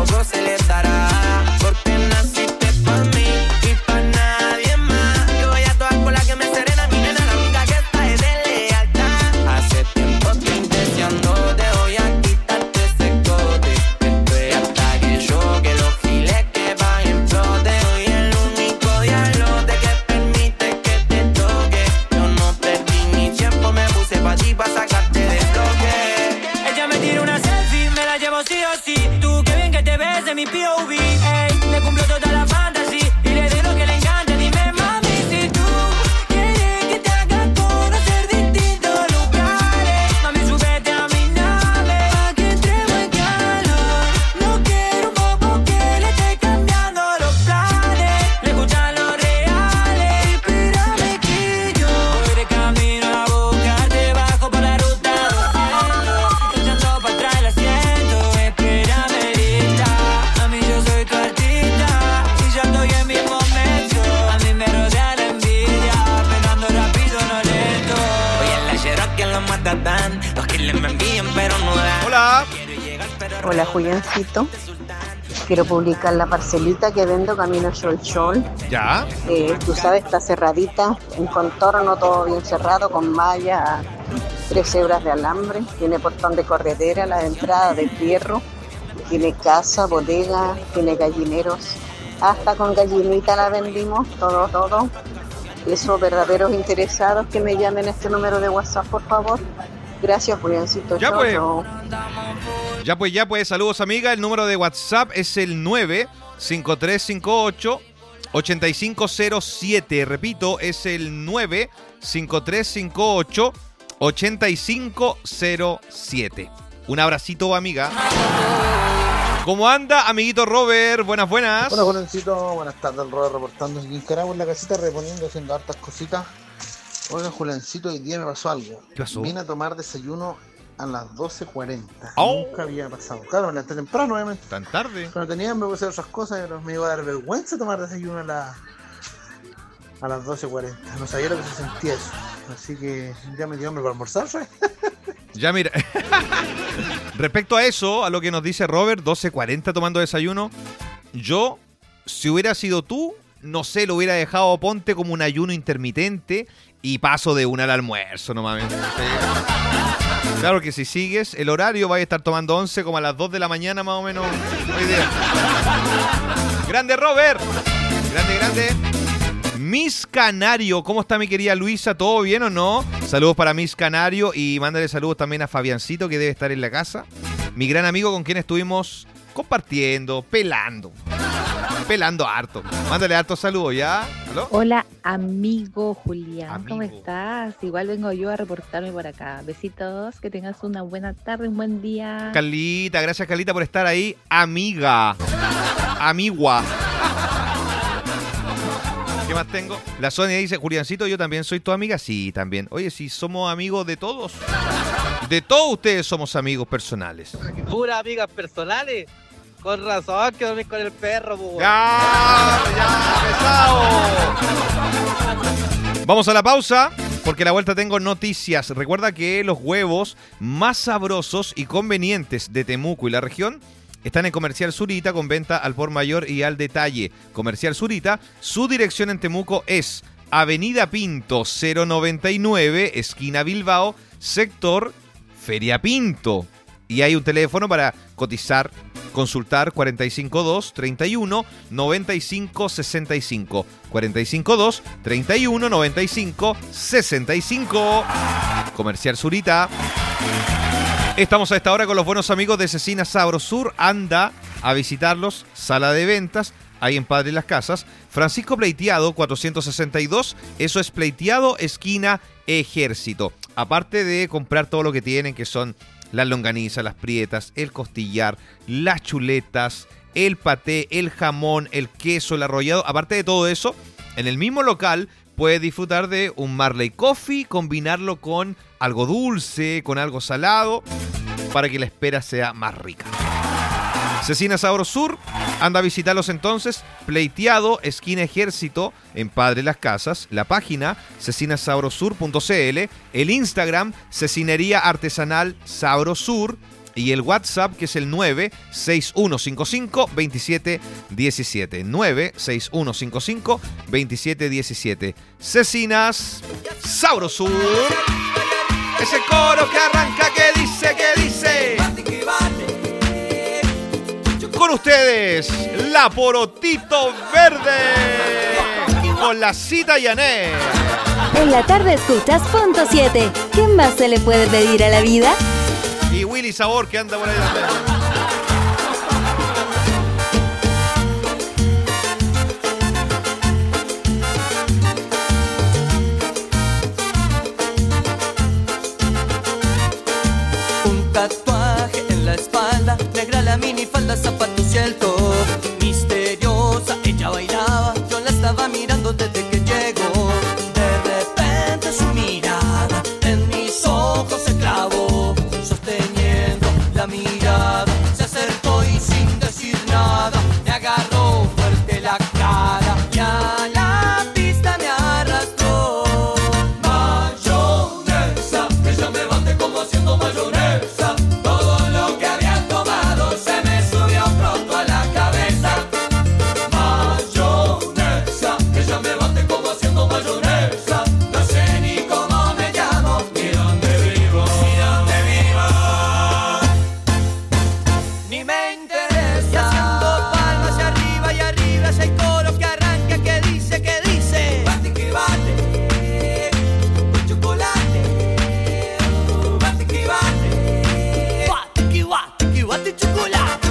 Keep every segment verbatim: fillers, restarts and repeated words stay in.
poco se les dará. Porque naciste pa' mí y pa' nadie más. Yo voy a actuar por la que me serena, mi nena, la única que está es de lealtad. Hace tiempo estoy deseándote, voy a quitarte ese cote. Estoy hasta que yo, que los giles que van en flote. Soy el único diablote que permite que te toque. Yo no perdí mi tiempo, me puse pa' ti pa' sacarte de bloque. Ella me tira una selfie, me la llevo sí o sí. Tú, qué bien que te ves de mi P O V. Ey, me cumplo toda la fantasía y le doy lo que le encanta. Dime, mami, si tú quieres que te haga conocer distintos lugares. Mami, súbete a mi nave pa' que entremos en calor. No quiero un bobo que le esté cambiando los planes. Le escuchan los reales. Espérame que yo voy de camino a buscarte. Bajo por la ruta doscientos, echando para atrás el asiento. Espérame ahorita, mami, yo soy tu artista y ya estoy en mi momento. A mí me rodea la envidia, pegando rápido, no lento. Oye, en la Cherokee los matatán. Los que me envían pero no dan. Hola. Hola, Juliancito. Quiero publicar la parcelita que vendo camino Cholchol. Ya. Eh, tú sabes, está cerradita, en contorno, todo bien cerrado, con malla, tres hebras de alambre. Tiene portón de corredera, la entrada de fierro. Tiene casa, bodega, tiene gallineros. Hasta con gallinita la vendimos, todo, todo. Esos verdaderos interesados que me llamen a este número de WhatsApp, por favor. Gracias, Juliancito. Ya Chau, pues. chau. Ya pues, ya pues, saludos amiga. El número de WhatsApp es el nueve cinco tres cinco ocho ocho cinco cero siete. Repito, es el nueve cinco tres cinco ocho ocho cinco cero siete. Un abracito, amiga. ¿Cómo anda, amiguito Robert? Buenas, buenas. Hola, Julencito. Buenas tardes, el Robert reportando aquí en Nicaragua en la casita, reponiendo, haciendo hartas cositas. Oiga, Julencito, hoy día me pasó algo. ¿Qué pasó? Vine a tomar desayuno a las doce cuarenta. Oh. Nunca había pasado. Claro, me levanté temprano, obviamente. Tan tarde. Cuando tenía, me puse a hacer otras cosas, pero me iba a dar vergüenza tomar desayuno a, la, a las doce cuarenta. No sabía lo que se sentía eso. Así que ya me dio hambre para almorzar, ¿sabes? Ya mira, respecto a eso, a lo que nos dice Robert, doce cuarenta tomando desayuno, yo, si hubiera sido tú, no sé, lo hubiera dejado, ponte como un ayuno intermitente y paso de una al almuerzo nomás. ¿Sí? Claro que si sigues el horario vas a estar tomando once como a las dos de la mañana más o menos hoy día. Grande Robert, grande, grande. Miss Canario, ¿cómo está mi querida Luisa? ¿Todo bien o no? Saludos para Miss Canario y mándale saludos también a Fabiancito, que debe estar en la casa. Mi gran amigo con quien estuvimos compartiendo, pelando. Pelando harto. Mándale harto saludos, ¿ya? ¿Aló? Hola, amigo Julián, Amigo. ¿cómo estás? Igual vengo yo a reportarme por acá. Besitos, que tengas una buena tarde, un buen día. Carlita, gracias Carlita por estar ahí. Amiga. Amigua. ¿Qué más tengo? La Sonia dice, Juliancito, ¿yo también soy tu amiga? Sí, también. Oye, si somos amigos de todos. De todos ustedes somos amigos personales. Puras amigas personales. Con razón que dormís con el perro, pues. ¡Ya! ¡Ya! ¡Pesado! Vamos a la pausa, porque a la vuelta tengo noticias. Recuerda que los huevos más sabrosos y convenientes de Temuco y la región están en Comercial Zurita, con venta al por mayor y al detalle. Comercial Zurita, su dirección en Temuco es Avenida Pinto cero noventa y nueve, esquina Bilbao, sector Feria Pinto. Y hay un teléfono para cotizar, consultar, cuatro cinco dos, treinta y uno, noventa y cinco, sesenta y cinco. cuatro cinco dos, treinta y uno, noventa y cinco, sesenta y cinco. Comercial Zurita. Estamos a esta hora con los buenos amigos de Cecina Sabrosur. Anda a visitarlos, sala de ventas, ahí en Padre Las Casas. Francisco Pleiteado, cuatrocientos sesenta y dos. Eso es Pleiteado, esquina Ejército. Aparte de comprar todo lo que tienen, que son las longanizas, las prietas, el costillar, las chuletas, el paté, el jamón, el queso, el arrollado. Aparte de todo eso, en el mismo local puedes disfrutar de un Marley Coffee, combinarlo con algo dulce, con algo salado, para que la espera sea más rica. Cecina Sabrosur, anda a visitarlos entonces. Pleiteado, esquina Ejército, en Padre Las Casas. La página, cecina sabrosur punto c l. El Instagram, Cecinería Artesanal Sabrosur. Y el WhatsApp, que es el nueve seis uno cinco cinco, dos siete uno siete. nueve seis uno cinco cinco, dos siete uno siete. Cecinas Sabrosur. Ese coro que arranca, que dice, que dice. Con ustedes, la Porotito Verde. Con la Cita Yané. En la tarde escuchas Punto siete. ¿Qué más se le puede pedir a la vida? Y Willy Sabor, que anda por ahí también. Un tatuaje en la espalda, negra la minifalda, zapatos y el top. Misteriosa, ella bailaba, yo la estaba mirando desde que llegó. De repente su mirada en mis ojos se clavó, sosteniendo la mirada, se acercó y sin decir nada, me agarró fuerte la cara y a la pista me arrastró. Mayonesa, ella me bate como haciendo mayonesa. Todo lo que había tomado se me subió pronto a la cabeza. Mayonesa, ella me bate como haciendo mayonesa. No sé ni cómo me llamo, ni dónde vivo, ni dónde vivo, ni me interesa. Y haciendo palmas y arriba y arriba, ya hay coro que arranca, que dice, que dice. Bate que bate, con chocolate. Bate que bate, bate que bate, que bate chocolate.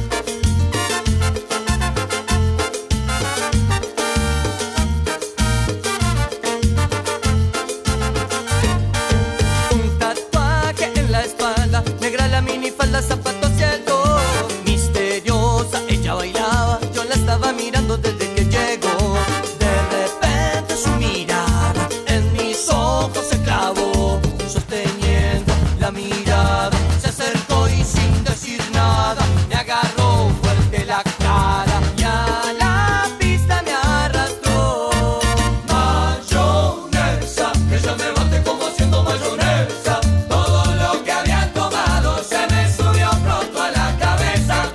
Un tatuaje en la espalda, negra la minifalda, zapatos y el top. Misteriosa, ella bailaba, yo la estaba mirando desde que llegó. De repente su mirada en mis ojos se clavó, sosteniendo la mirada, se acercó y sin decir nada, me agarró fuerte la cara y a la pista me arrastró. Mayonesa, ella me bate como haciendo mayonesa. Todo lo que había tomado se me subió pronto a la cabeza.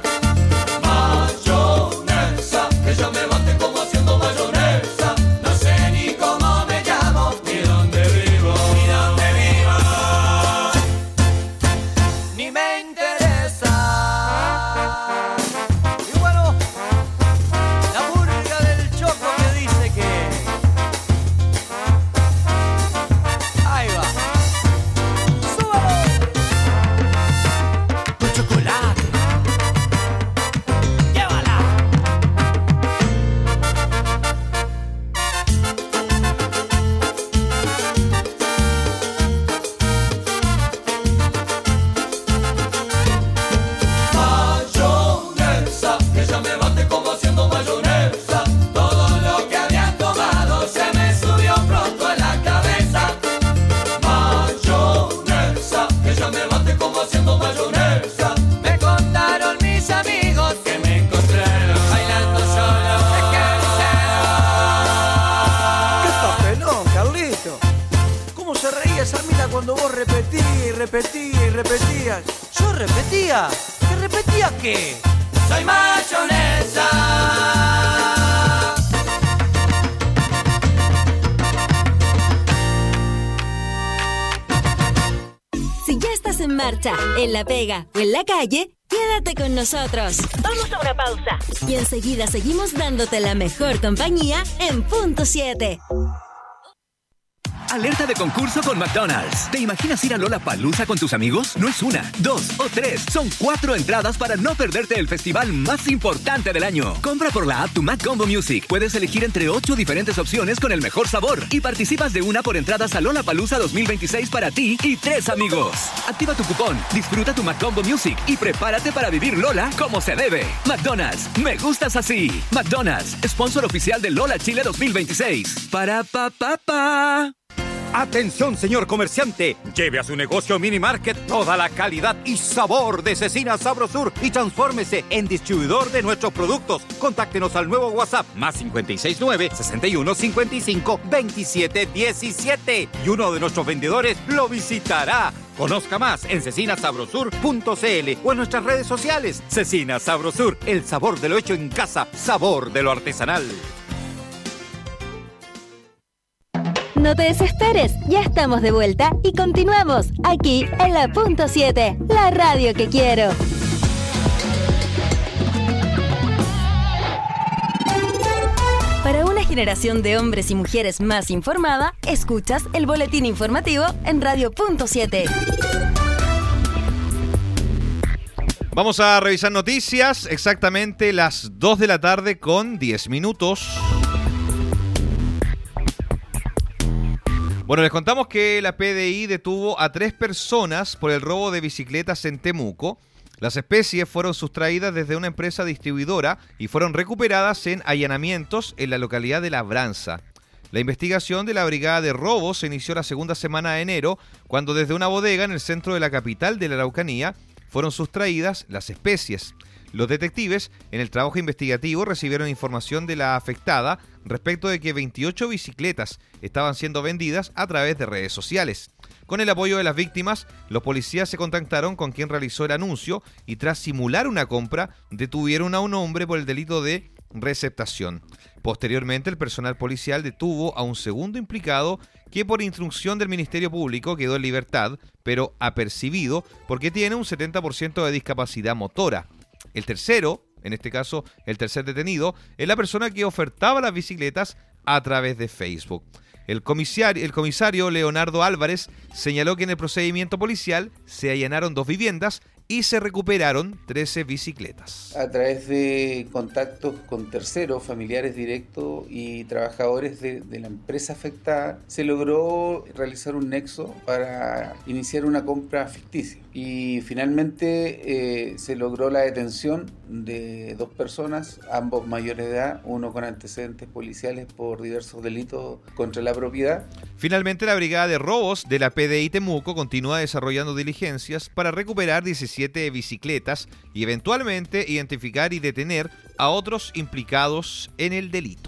Mayonesa, ella me bate como haciendo mayonesa. No sé ni cómo me llamo, ni dónde vivo, ni dónde vivo, ni me interesa. Y bueno, la murga del Choco que dice que ahí va. ¡Súbalo! Con chocolate. Llévala. Mayonesa, ella me bate como haciendo mayonesa. Todo lo que había tomado se me subió pronto a la cabeza. Mayonesa, ella me bate como haciendo mayonesa. Me contaron mis amigos que me encontraron bailando solo. ¿Qué papelón, Carlito? ¿Cómo se reía esa mina cuando vos repetías y repetías y repetías? Yo repetía. ¿Que repetía qué? Soy mayonesa. Si ya estás en marcha, en la pega o en la calle, quédate con nosotros. Vamos a una pausa. Y enseguida seguimos dándote la mejor compañía en Punto siete. Alerta de concurso con McDonald's. ¿Te imaginas ir a Lollapalooza con tus amigos? No es una, dos o tres. Son cuatro entradas para no perderte el festival más importante del año. Compra por la app tu McCombo Music. Puedes elegir entre ocho diferentes opciones con el mejor sabor. Y participas de una por entradas a Lollapalooza dos mil veintiséis para ti y tres amigos. Activa tu cupón, disfruta tu McCombo Music y prepárate para vivir Lola como se debe. McDonald's, me gustas así. McDonald's, sponsor oficial de Lola Chile dos mil veintiséis. Para pa pa pa. Atención, señor comerciante. Lleve a su negocio Mini Market toda la calidad y sabor de Cecinas Sabrosur y transfórmese en distribuidor de nuestros productos. Contáctenos al nuevo WhatsApp más cinco seis nueve, sesenta y uno, cincuenta y cinco, veintisiete diecisiete y uno de nuestros vendedores lo visitará. Conozca más en cecina sabrosur punto c l o en nuestras redes sociales. Cecina Sabrosur, el sabor de lo hecho en casa, sabor de lo artesanal. No te desesperes, ya estamos de vuelta y continuamos aquí en la punto siete, la radio que quiero. Para una generación de hombres y mujeres más informada, escuchas el boletín informativo en Radio Punto siete. Vamos a revisar noticias, exactamente las dos de la tarde con diez minutos. Bueno, les contamos que la P D I detuvo a tres personas por el robo de bicicletas en Temuco. Las especies fueron sustraídas desde una empresa distribuidora y fueron recuperadas en allanamientos en la localidad de Labranza. La investigación de la Brigada de Robos se inició la segunda semana de enero, cuando desde una bodega en el centro de la capital de la Araucanía fueron sustraídas las especies. Los detectives, en el trabajo investigativo, recibieron información de la afectada respecto de que veintiocho bicicletas estaban siendo vendidas a través de redes sociales. Con el apoyo de las víctimas, los policías se contactaron con quien realizó el anuncio y tras simular una compra, detuvieron a un hombre por el delito de receptación. Posteriormente, el personal policial detuvo a un segundo implicado que por instrucción del Ministerio Público quedó en libertad, pero apercibido porque tiene un setenta por ciento de discapacidad motora. El tercero, en este caso el tercer detenido, es la persona que ofertaba las bicicletas a través de Facebook. El comisario, el comisario Leonardo Álvarez señaló que en el procedimiento policial se allanaron dos viviendas y se recuperaron trece bicicletas. A través de contactos con terceros, familiares directos y trabajadores de, de la empresa afectada, se logró realizar un nexo para iniciar una compra ficticia. Y finalmente eh, se logró la detención de dos personas, ambos mayores de edad, uno con antecedentes policiales por diversos delitos contra la propiedad. Finalmente, la Brigada de Robos de la P D I Temuco continúa desarrollando diligencias para recuperar diecisiete bicicletas y eventualmente identificar y detener a otros implicados en el delito.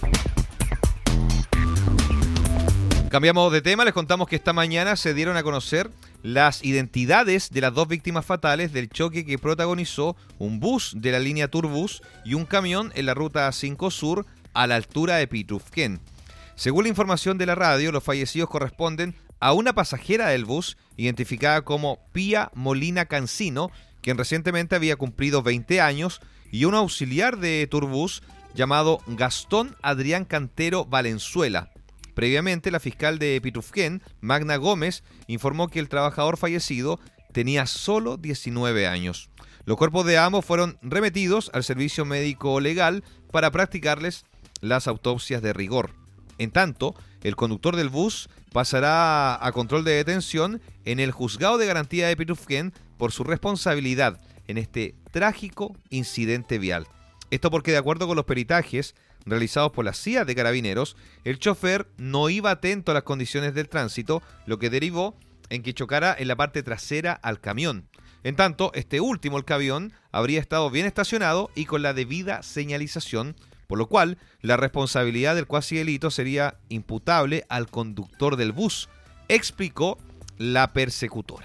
Cambiamos de tema, les contamos que esta mañana se dieron a conocer las identidades de las dos víctimas fatales del choque que protagonizó un bus de la línea Turbus y un camión en la ruta cinco Sur a la altura de Pitrufquén. Según la información de la radio, los fallecidos corresponden a una pasajera del bus identificada como Pía Molina Cancino, quien recientemente había cumplido veinte años, y un auxiliar de Turbus llamado Gastón Adrián Cantero Valenzuela. Previamente, la fiscal de Pitrufquén, Magna Gómez, informó que el trabajador fallecido tenía solo diecinueve años. Los cuerpos de ambos fueron remitidos al servicio médico legal para practicarles las autopsias de rigor. En tanto, el conductor del bus pasará a control de detención en el Juzgado de Garantía de Pitrufquén por su responsabilidad en este trágico incidente vial. Esto porque, de acuerdo con los peritajes realizados por la C I A de Carabineros, el chofer no iba atento a las condiciones del tránsito, lo que derivó en que chocara en la parte trasera al camión. En tanto, este último, el camión, habría estado bien estacionado y con la debida señalización, por lo cual la responsabilidad del cuasi delito sería imputable al conductor del bus, explicó la persecutora.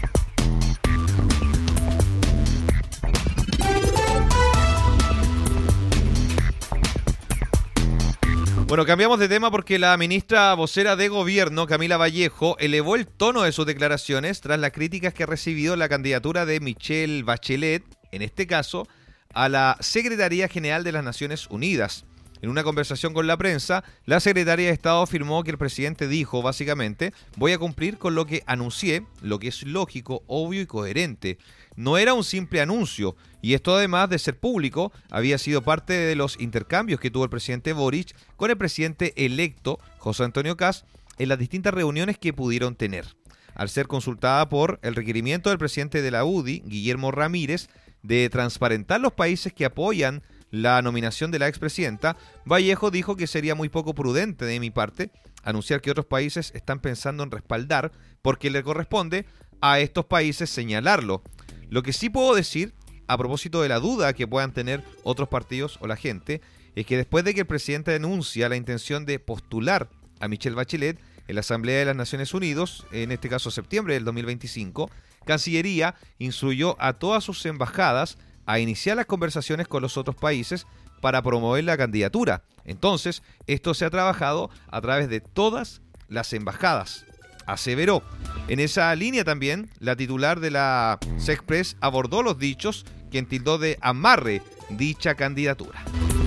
Bueno, cambiamos de tema porque la ministra vocera de Gobierno, Camila Vallejo, elevó el tono de sus declaraciones tras las críticas que ha recibido la candidatura de Michelle Bachelet, en este caso, a la Secretaría General de las Naciones Unidas. En una conversación con la prensa, la secretaria de Estado afirmó que el presidente dijo, básicamente, voy a cumplir con lo que anuncié, lo que es lógico, obvio y coherente. No era un simple anuncio, y esto además de ser público, había sido parte de los intercambios que tuvo el presidente Boric con el presidente electo, José Antonio Kast, en las distintas reuniones que pudieron tener. Al ser consultada por el requerimiento del presidente de la U D I, Guillermo Ramírez, de transparentar los países que apoyan la nominación de la expresidenta, Vallejo dijo que sería muy poco prudente de mi parte anunciar que otros países están pensando en respaldar porque le corresponde a estos países señalarlo. Lo que sí puedo decir, a propósito de la duda que puedan tener otros partidos o la gente, es que después de que el presidente denuncia la intención de postular a Michelle Bachelet, en la Asamblea de las Naciones Unidas, en este caso septiembre del dos mil veinticinco, Cancillería instruyó a todas sus embajadas a iniciar las conversaciones con los otros países para promover la candidatura. Entonces, esto se ha trabajado a través de todas las embajadas, aseveró. En esa línea también, la titular de la Sexpress abordó los dichos, quien tildó de amarre dicha candidatura.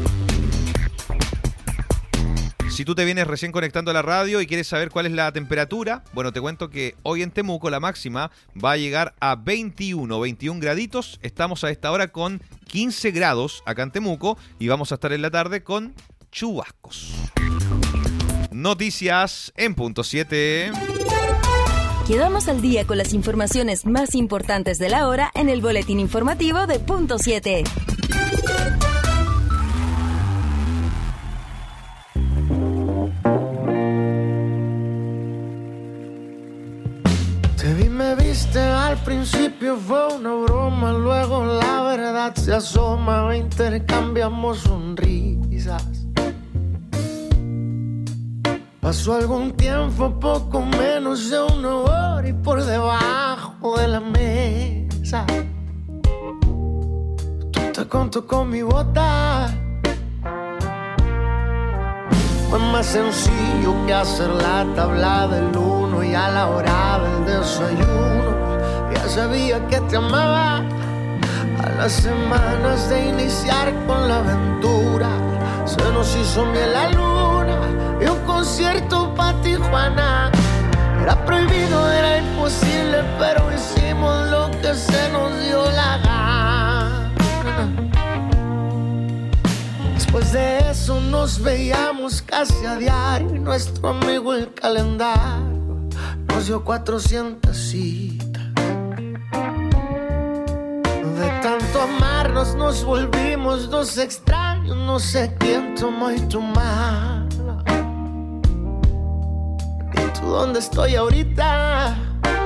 Si tú te vienes recién conectando a la radio y quieres saber cuál es la temperatura, bueno, te cuento que hoy en Temuco la máxima va a llegar a veintiuno, veintiún graditos. Estamos a esta hora con quince grados acá en Temuco y vamos a estar en la tarde con chubascos. Noticias en punto siete. Quedamos al día con las informaciones más importantes de la hora en el boletín informativo de punto siete. Te vi, me viste, al principio fue una broma, luego la verdad se asoma, intercambiamos sonrisas. Pasó algún tiempo, poco menos de una hora, y por debajo de la mesa tú te contó con mi bota. Fue más sencillo que hacer la tabla del uno, y a la hora del desayuno ya sabía que te amaba. A las semanas de iniciar con la aventura se nos hizo miel la luna y un concierto pa' Tijuana. Era prohibido, era imposible, pero hicimos lo que se nos dio la gana. Después de eso nos veíamos casi a diario, y nuestro amigo el calendario nos dio cuatrocientas citas. De tanto amarnos nos volvimos dos extraños, no sé quién tomó y tu mala. ¿Y tú dónde estoy ahorita?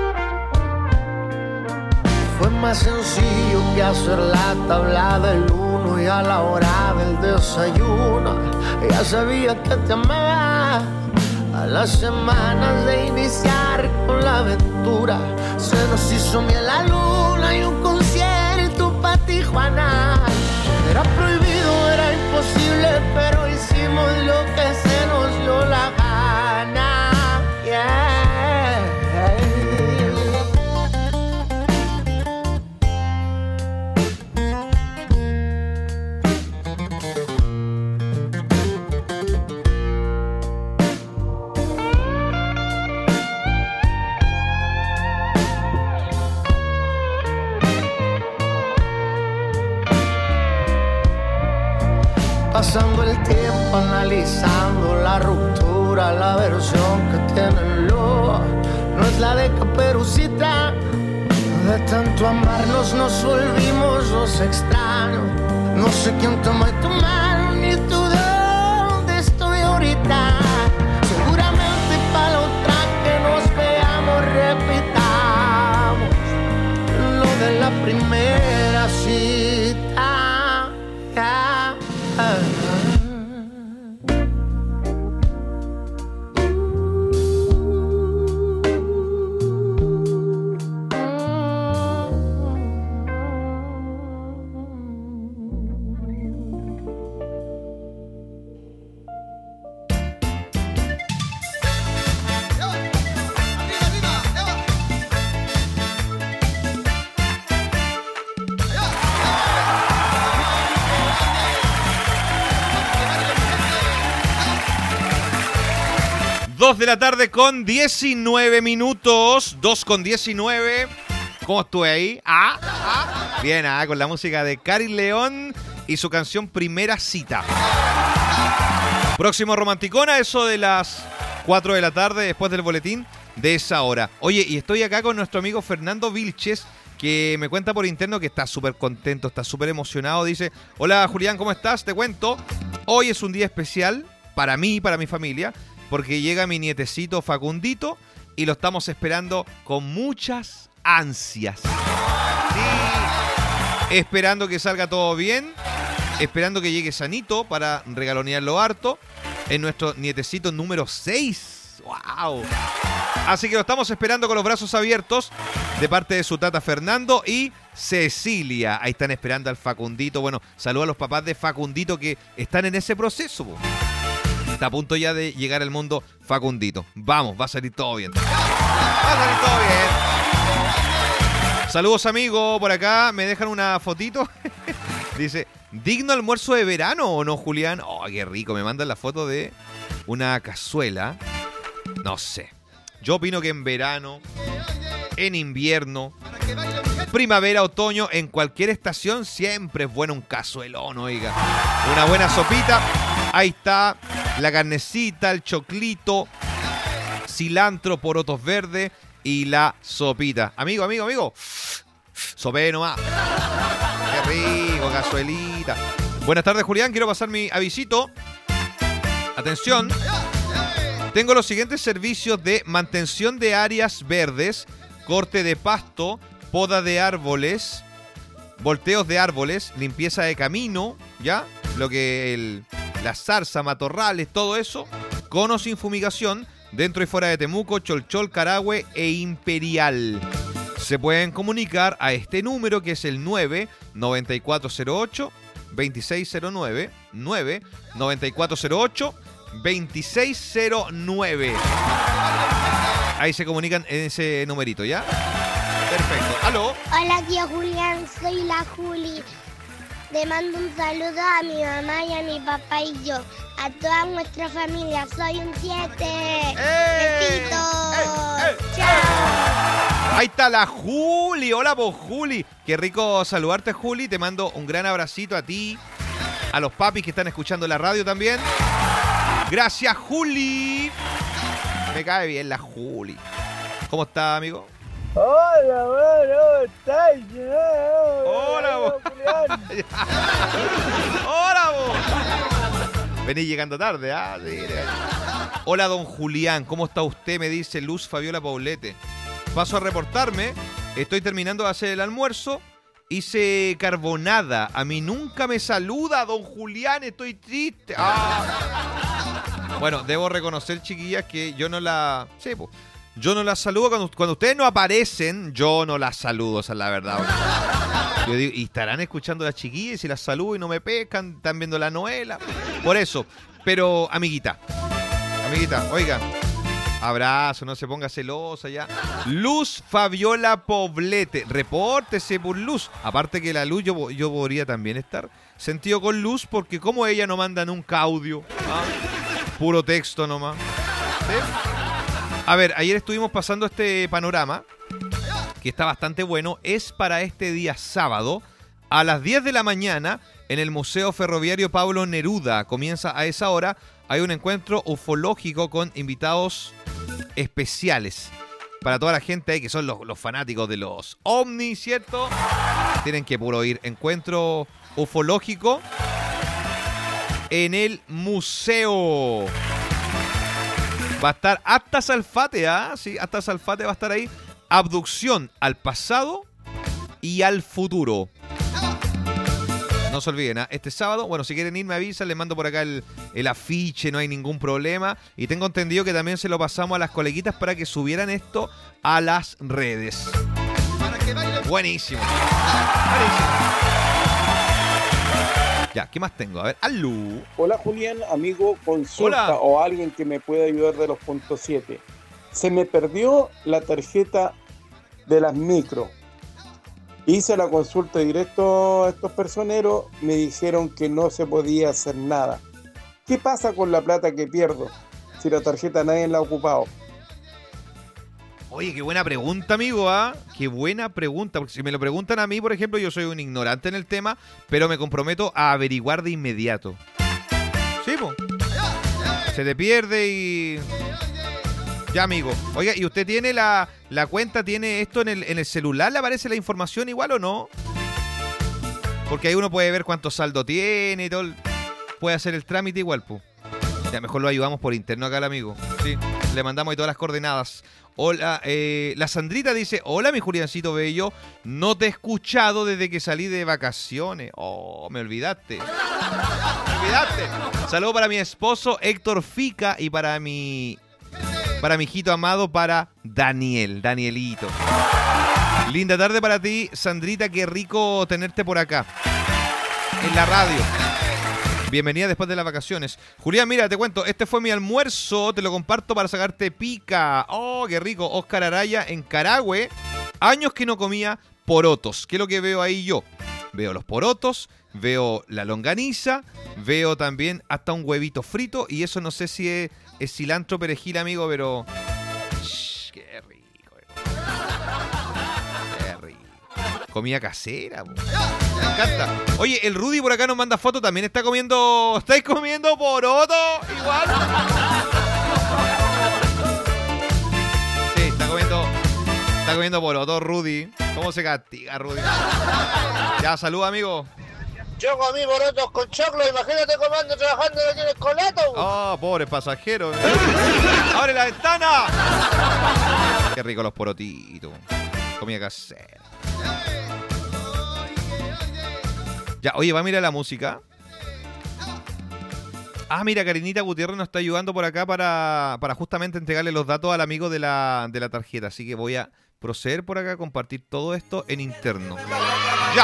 Fue más sencillo que hacer la tabla del uno, y a la hora del desayuno ya sabía que te amaba. A las semanas de iniciar con la aventura se nos hizo miel la luna y un concierto pa' Tijuana. Era prohibido, era imposible, pero hicimos lo que se nos dio la gana. Yeah. Pasando el tiempo analizando la ruptura, la versión que tiene el lobo no es la de Caperucita. De tanto amarnos nos volvimos dos extraños. No sé quién tomó tu mano ni tú dónde estoy ahorita. Seguramente para la otra que nos veamos repitamos lo de la primera cita. Yeah. dos de la tarde con diecinueve minutos. dos con diecinueve. ¿Cómo estuve ahí? Ah, ah. Bien, ah, con la música de Cari León y su canción Primera Cita. Próximo Romanticona, eso de las cuatro de la tarde, después del boletín de esa hora. Oye, y estoy acá con nuestro amigo Fernando Vilches, que me cuenta por interno que está súper contento, está súper emocionado. Dice, hola Julián, ¿cómo estás? Te cuento, hoy es un día especial para mí y para mi familia, porque llega mi nietecito Facundito y lo estamos esperando con muchas ansias. Sí. Esperando que salga todo bien, esperando que llegue sanito para regalonearlo harto. Es nuestro nietecito número seis. ¡Wow! ¡Wow! Así que lo estamos esperando con los brazos abiertos de parte de su tata Fernando y Cecilia. Ahí están esperando al Facundito. Bueno, saludos a los papás de Facundito que están en ese proceso. Po. Está a punto ya de llegar al mundo Facundito. Vamos, va a salir todo bien. Va a salir todo bien. Saludos, amigo. Por acá me dejan una fotito. Dice, ¿digno almuerzo de verano o no, Julián? Oh, qué rico. Me mandan la foto de una cazuela. No sé. Yo opino que en verano, en invierno, primavera, otoño, en cualquier estación siempre es bueno un cazuelón, oiga. Una buena sopita. Ahí está la carnecita, el choclito, cilantro, porotos verdes y la sopita. Amigo, amigo, amigo. Sopé nomás. Qué rico, cazuelita. Buenas tardes, Julián. Quiero pasar mi avisito. Atención. Tengo los siguientes servicios de mantención de áreas verdes, corte de pasto, poda de árboles, volteos de árboles, limpieza de camino, ¿ya? Lo que el, la zarza, matorrales, todo eso, con o sin fumigación, dentro y fuera de Temuco, Cholchol, Carahue e Imperial. Se pueden comunicar a este número que es el nueve nueve cuatro cero ocho dos seis cero nueve, nueve nueve cuatro cero ocho veintiséis cero nueve. Ahí se comunican en ese numerito, ¿ya? Perfecto. ¿Aló? Hola, tío Julián, soy la Juli. Le mando un saludo a mi mamá y a mi papá y yo. A toda nuestra familia. Soy un siete. ¡Eh! ¡Besitos! ¡Eh, eh! ¡Chao! Ahí está la Juli. Hola, vos, Juli. Qué rico saludarte, Juli. Te mando un gran abracito a ti, a los papis que están escuchando la radio también. Gracias, Juli. Me cae bien la Juli. ¿Cómo está, amigo? Hola, bueno, ¿estás? Hola, vos. Hola, vos. Vení llegando tarde, ¿ah? Sí, hola, don Julián. ¿Cómo está usted? Me dice Luz Fabiola Paulete. Paso a reportarme. Estoy terminando de hacer el almuerzo. Hice carbonada. A mí nunca me saluda, don Julián. Estoy triste. Ah. Bueno, debo reconocer, chiquillas, que yo no la... Sí, pues. Yo no la saludo. Cuando, cuando ustedes no aparecen, yo no las saludo. Esa es la verdad. Yo digo, y estarán escuchando a las chiquillas y las saludo y no me pescan. Están viendo la novela. Por eso. Pero, amiguita. Amiguita, oiga. Abrazo, no se ponga celosa ya. Luz Fabiola Poblete. Repórtese por Luz. Aparte que la Luz yo, yo podría también estar sentido con Luz porque como ella no manda nunca audio. ¿Ah? Puro texto nomás. ¿Sí? A ver, ayer estuvimos pasando este panorama que está bastante bueno. Es para este día sábado a las diez de la mañana en el Museo Ferroviario Pablo Neruda. Comienza a esa hora. Hay un encuentro ufológico con invitados especiales. Para toda la gente ahí que son los, los fanáticos de los ovnis, ¿cierto? Tienen que puro ir. Encuentro ufológico en el museo. Va a estar hasta Salfate, ¿ah? Sí, hasta Salfate va a estar ahí. Abducción al pasado y al futuro. No se olviden, ¿eh? Este sábado, bueno, si quieren ir me avisan, les mando por acá el, el afiche, no hay ningún problema. Y tengo entendido que también se lo pasamos a las coleguitas para que subieran esto a las redes. Buenísimo. Buenísimo. Ya, ¿qué más tengo? A ver, alú. Hola, Julián, amigo, consulta. Hola. O alguien que me pueda ayudar de los punto siete. Se me perdió la tarjeta de las micro. Hice la consulta directo a estos personeros, me dijeron que no se podía hacer nada. ¿Qué pasa con la plata que pierdo si la tarjeta nadie la ha ocupado? Oye, qué buena pregunta, amigo, ¿ah? ¿eh? Qué buena pregunta, porque si me lo preguntan a mí, por ejemplo, yo soy un ignorante en el tema, pero me comprometo a averiguar de inmediato. Sí, po. Se te pierde y... Ya, amigo. Oiga, ¿y usted tiene la, la cuenta, tiene esto en el, en el celular? ¿Le aparece la información igual o no? Porque ahí uno puede ver cuánto saldo tiene y todo. Puede hacer el trámite igual, pues. Ya, mejor lo ayudamos por interno acá al amigo. Sí, le mandamos ahí todas las coordenadas. Hola, eh, la Sandrita dice, hola, mi Juliancito bello. No te he escuchado desde que salí de vacaciones. Oh, me olvidaste. Me olvidaste. Saludo para mi esposo Héctor Fica y para mi... para mi hijito amado, para Daniel, Danielito. Linda tarde para ti, Sandrita, qué rico tenerte por acá, en la radio. Bienvenida después de las vacaciones. Julián, mira, te cuento, este fue mi almuerzo, te lo comparto para sacarte pica. Oh, qué rico. Oscar Araya en Carahue. Años que no comía porotos. ¿Qué es lo que veo ahí yo? Veo los porotos, veo la longaniza, veo también hasta un huevito frito, y eso no sé si es, es cilantro, perejil, amigo, pero... Shh, qué rico. Qué rico. Comida casera, po. Me encanta. Oye, el Rudy por acá nos manda foto, también está comiendo... ¿Estáis comiendo poroto? Igual. Sí, está comiendo... Está comiendo poroto, Rudy. ¿Cómo se castiga, Rudy? Ya, salud, amigo. Yo comí porotos con choclo, imagínate cómo ando trabajando aquí en el Colato. Oh, pobre pasajero. ¡Abre la ventana! Qué rico los porotitos. Comida casera. Ya, oye, va a mirar la música. Ah, mira, Karinita Gutiérrez nos está ayudando por acá para, para justamente entregarle los datos al amigo de la, de la tarjeta. Así que voy a proceder por acá a compartir todo esto en interno. ¡Ya!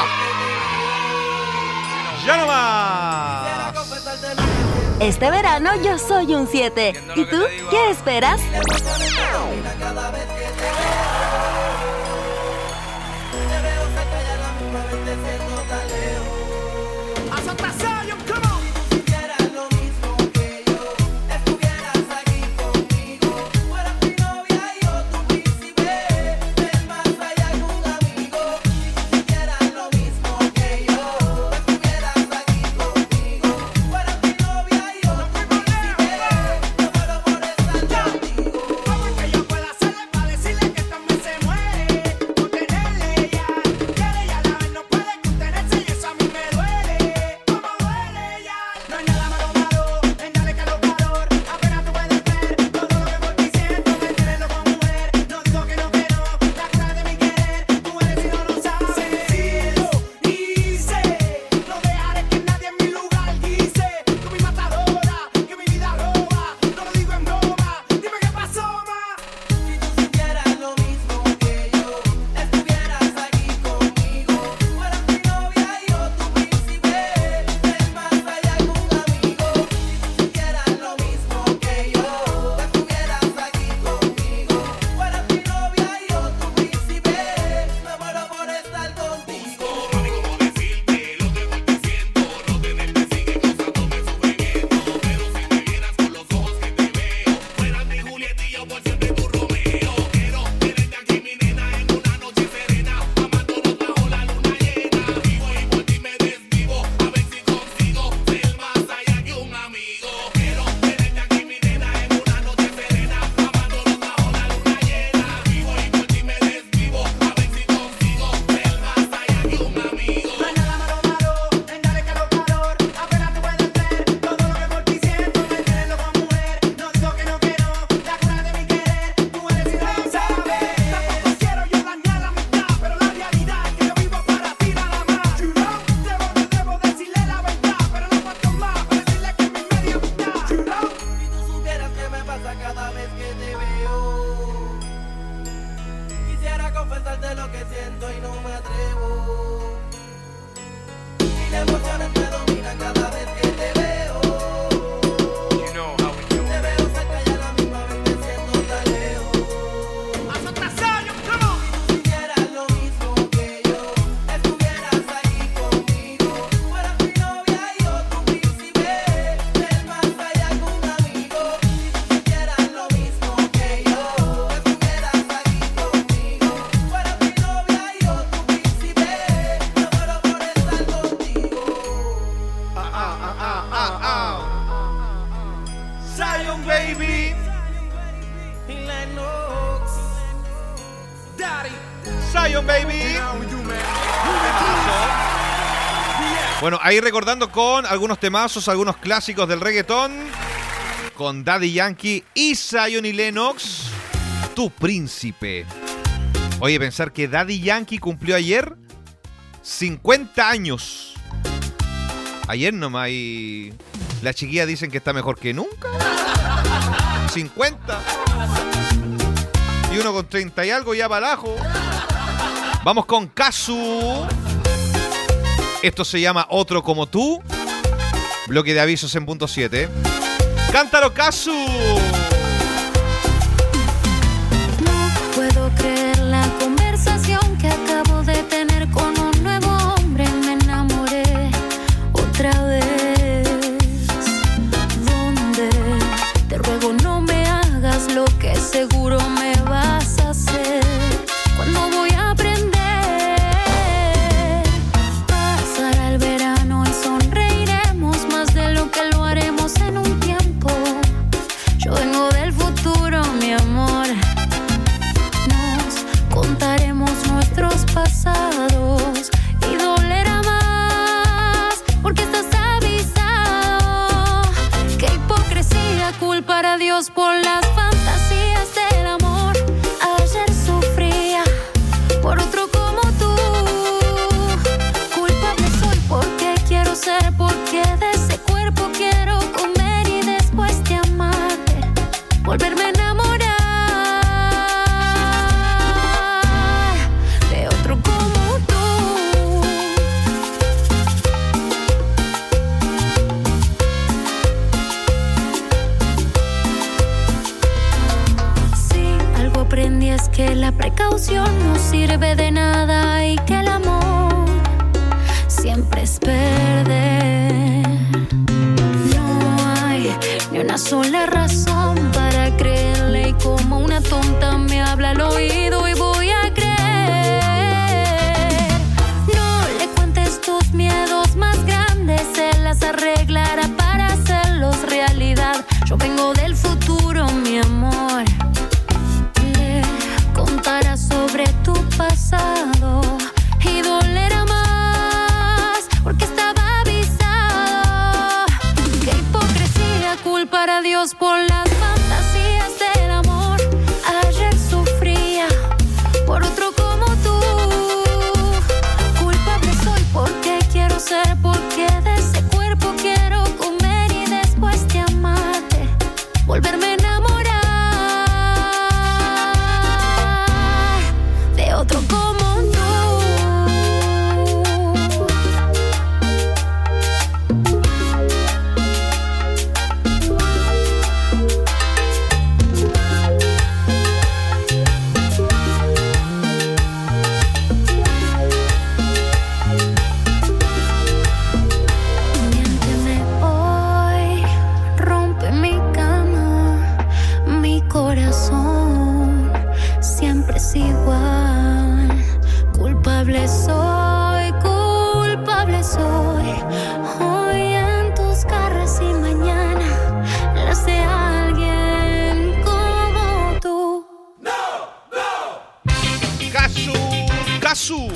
¡Ya nomás! Este verano yo soy un siete. ¿Y tú qué esperas? Bueno, ahí recordando con algunos temazos, algunos clásicos del reggaetón, con Daddy Yankee y Zion y Lennox, Tu Príncipe. Oye, pensar que Daddy Yankee cumplió ayer cincuenta años. Ayer nomás, y la chiquilla dicen que está mejor que nunca. cincuenta. Y uno con treinta y algo ya para abajo. Vamos con Casu. Esto se llama Otro Como Tú. Bloque de avisos en punto siete. ¡Cántalo, Casu! No puedo creer la conversación que acabo de tener con un nuevo hombre. Me enamoré otra vez. ¿Dónde? Te ruego no me hagas lo que seguro me vas a hacer. ¿Cuándo voy a aprender? Pasará el verano y sonreiremos más de lo que lo haremos en un tiempo. Yo vengo del futuro, mi amor. Nos contaremos nuestros pasados y dolerá más porque estás avisado. Qué hipocresía culpar a Dios por las fantasías del amor. Ayer sufría por otro como tú. Culpable soy porque quiero ser, porque de ese cuerpo quiero comer y después de amarte volverme a enamorar de otro como tú. Sí, algo aprendí es que la precaución no sirve de nada y que el amor siempre es perder. No hay ni una sola razón para creerle y como una tonta me habla al oído y voy a creer. No le cuentes tus miedos más grandes, él las arreglará para hacerlos realidad. Yo vengo del futuro, mi amor. Le contará sobre tu pasado y dolerá más porque estaba avisado. Qué hipocresía culpar a Dios por las fantasías del amor. Ayer sufría por otro como tú. Culpable soy porque quiero ser, porque de ese cuerpo quiero comer y después de amarte volverme a enamorar de otro como tú. Miénteme hoy, rompe mi cama, mi corazón siempre es igual. Culpable soy, culpable soy. Hoy en tus garras y mañana las de alguien como tú. Casu, Casu.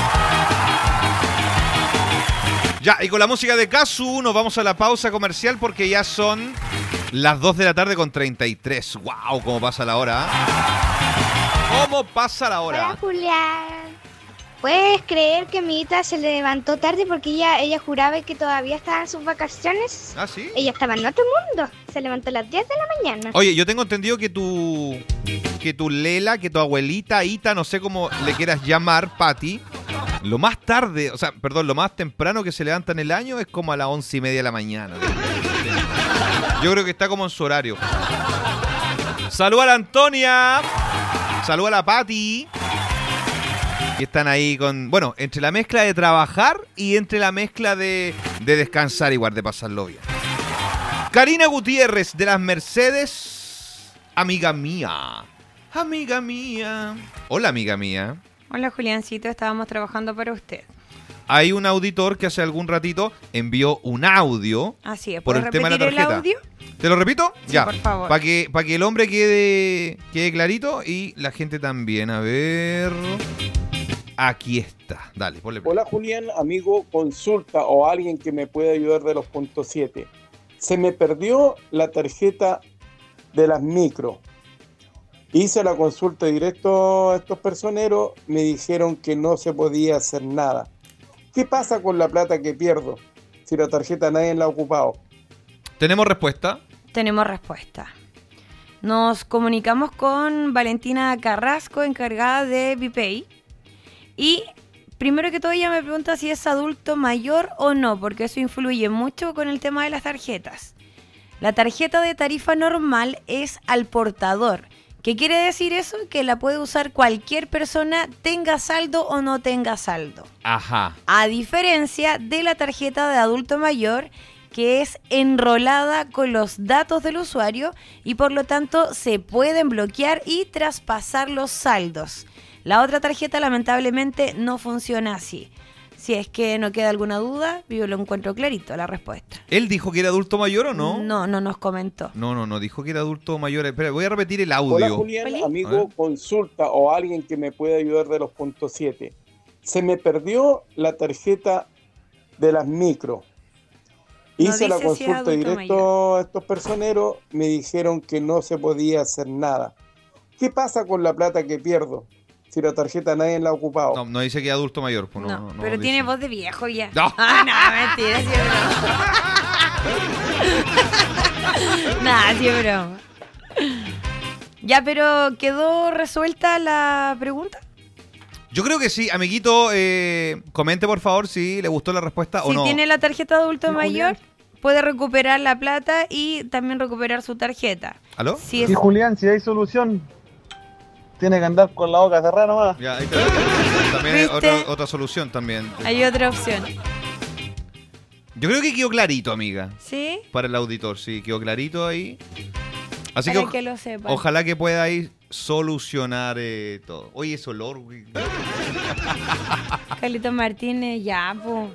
Ya, y con la música de Casu nos vamos a la pausa comercial porque ya son las dos de la tarde con treinta y tres. ¡Wow! ¿Cómo pasa la hora? ¿Cómo pasa la hora? Hola, Julián. ¿Puedes creer que mi hija se levantó tarde porque ella, ella juraba que todavía estaba en sus vacaciones? ¿Ah, sí? Ella estaba en otro mundo. Se levantó a las diez de la mañana. Oye, yo tengo entendido que tu que tu Lela, que tu abuelita, Ita, no sé cómo le quieras llamar, Patti, lo más tarde, o sea, perdón, lo más temprano que se levanta en el año es como a las once y media de la mañana. Yo creo que está como en su horario. Saluda a la Antonia. Saluda a la Patti. Que están ahí con... Bueno, entre la mezcla de trabajar y entre la mezcla de, de descansar igual, de pasarlo bien. Karina Gutiérrez de las Mercedes. Amiga mía. Amiga mía. Hola, amiga mía. Hola, Juliancito. Estábamos trabajando para usted. Hay un auditor que hace algún ratito envió un audio. Así es. Por el tema de la tarjeta. ¿El audio? ¿Te lo repito? Sí, ya. por favor. Para que, para que el hombre quede, quede clarito y la gente también. A ver... Aquí está. Dale, ponle play. Hola, Julián, amigo, consulta o alguien que me pueda ayudar de los puntos siete. Se me perdió la tarjeta de las micro. Hice la consulta directo a estos personeros, me dijeron que no se podía hacer nada. ¿Qué pasa con la plata que pierdo si la tarjeta nadie la ha ocupado? ¿Tenemos respuesta? Tenemos respuesta. Nos comunicamos con Valentina Carrasco, encargada de VPay. Y primero que todo ella me pregunta si es adulto mayor o no, porque eso influye mucho con el tema de las tarjetas. La tarjeta de tarifa normal es al portador. ¿Qué quiere decir eso? Que la puede usar cualquier persona, tenga saldo o no tenga saldo. Ajá. A diferencia de la tarjeta de adulto mayor, que es enrolada con los datos del usuario y por lo tanto se pueden bloquear y traspasar los saldos. La otra tarjeta lamentablemente no funciona así. Si es que no queda alguna duda, yo lo encuentro clarito la respuesta. ¿Él dijo que era adulto mayor o no? No, no nos comentó. No, no, no, dijo que era adulto mayor. Espera, voy a repetir el audio. Hola Julián, amigo, consulta o alguien que me pueda ayudar de los puntos siete. Se me perdió la tarjeta de las micro. Hice No la dice si es consulta adulto directo mayor. a estos personeros, me dijeron que no se podía hacer nada. ¿Qué pasa con la plata que pierdo si la tarjeta nadie la ha ocupado? No, no dice que es adulto mayor. Pues no, No, no, no pero dice. tiene voz de viejo ya. No. Ah, no, mentira, sí es broma. Nah, sí es broma. Ya, pero ¿quedó resuelta la pregunta? Yo creo que sí, amiguito, eh, comente por favor si le gustó la respuesta o Si no. tiene la tarjeta de adulto No, mayor, puede recuperar la plata y también recuperar su tarjeta. ¿Aló? Si es- Sí, Julián, si hay solución, tiene que andar con la boca cerrada nomás. Ya, ahí está. También hay ¿Viste? otra, otra solución también. Hay otra opción. Yo creo que quedó clarito, amiga. ¿Sí? Para el auditor, sí, quedó clarito ahí. Así Para que, o- que lo sepa. ojalá que pueda ahí solucionar eh, todo. Oye, ese olor, güey. Carlito Martínez, ya, po.